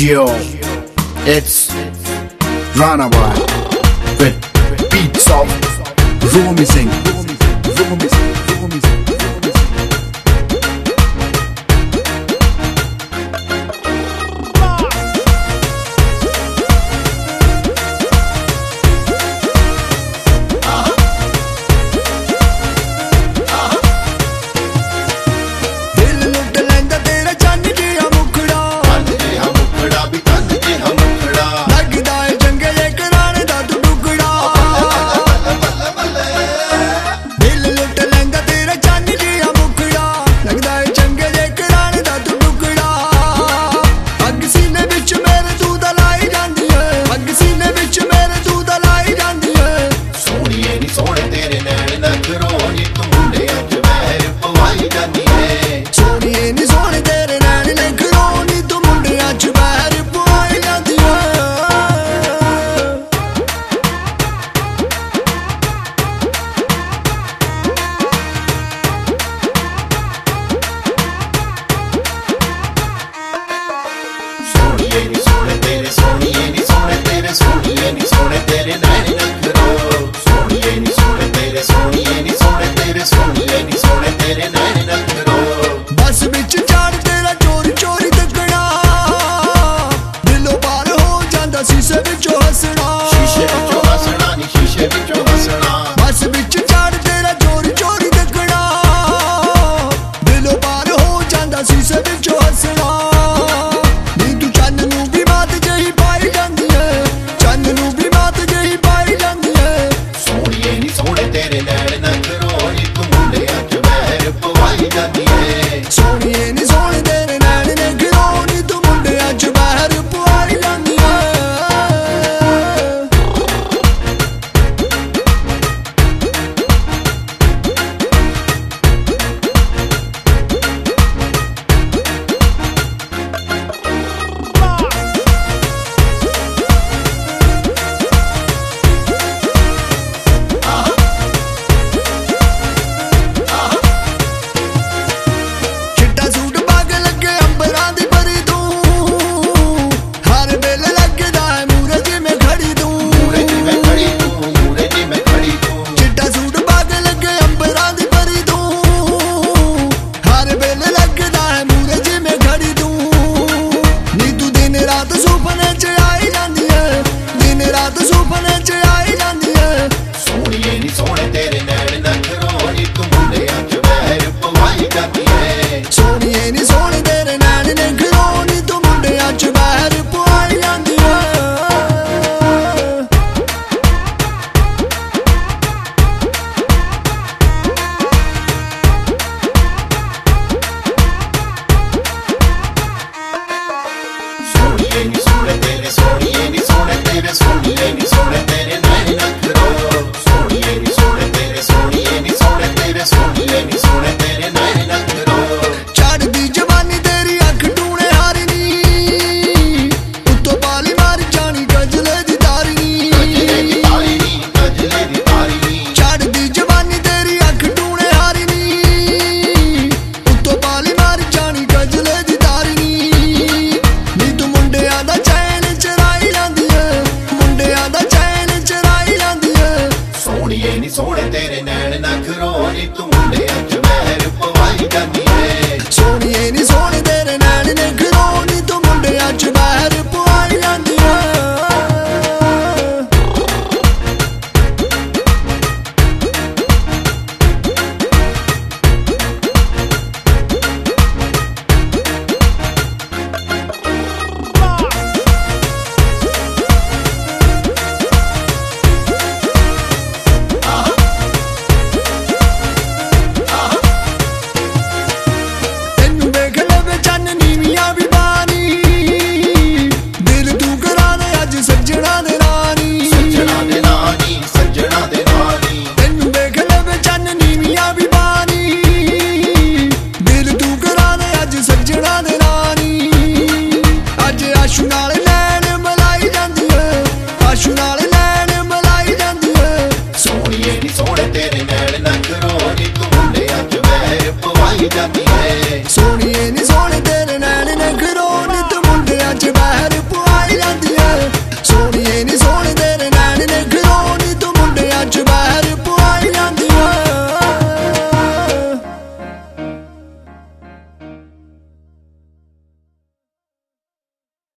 Yo, it's Ranaboy with beats of Rumi Singh. बस बिच चाड़ तेरा चोरी चोरी तकना दिलों पार हो जांदा शीशे विचों हसना नी शीशे विचों हसना बस बिच चाड़ तेरा चोरी चोरी तकना दिलों पार हो जांदा शीशे विचों हसना नी तू चंद नूं भी मात जही पाई जांदी है चंद नूं भी मात जही पाई जांदी है सोहणिए नी सोहणे तेरे नैण नखरो नी तू मुंडियां च महर पवाई जांदी है सोहणिए नी सोहणे तेरे नैण नखरो नी तू मुंडियां च महर पवाई जांदी है Sohniye ni sohne tere